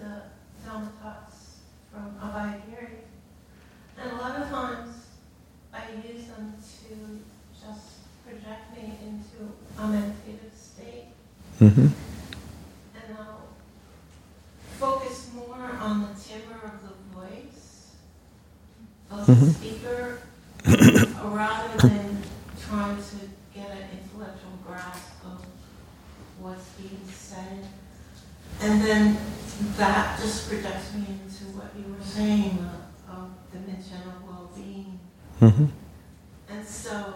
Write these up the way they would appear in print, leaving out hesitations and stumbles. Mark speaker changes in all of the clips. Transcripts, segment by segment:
Speaker 1: the Dhamma talks from Abhayagiri, and a lot of times I use them to just project me into a meditative state.
Speaker 2: Mm-hmm.
Speaker 1: And I'll focus more on the timbre of the voice of the speaker rather than trying to get an intellectual grasp of what's being said. And then that just projects me into what you were saying of dimension of well-being.
Speaker 2: Mm-hmm.
Speaker 1: And so,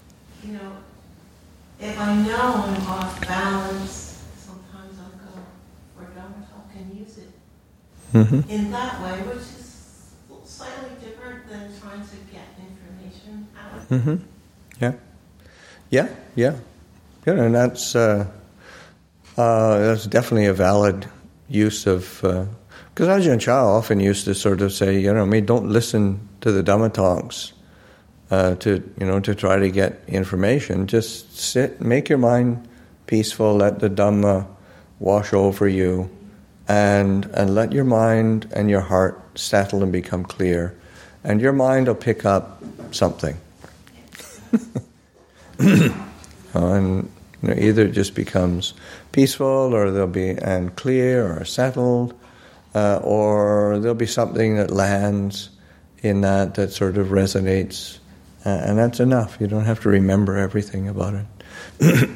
Speaker 1: if I know I'm off balance, sometimes I'll go for Dhamma talk and use it in that way, which is slightly different than trying to get information out.
Speaker 2: Mm-hmm. Yeah, and that's definitely a valid use of. Because Ajahn Chah often used to sort of say, don't listen to the Dhamma talks to try to get information. Just sit, make your mind peaceful, let the Dhamma wash over you, and let your mind and your heart settle and become clear, and your mind will pick up something. And either it just becomes peaceful, or they'll be and clear or settled, or there'll be something that lands in that sort of resonates, and that's enough. You don't have to remember everything about it.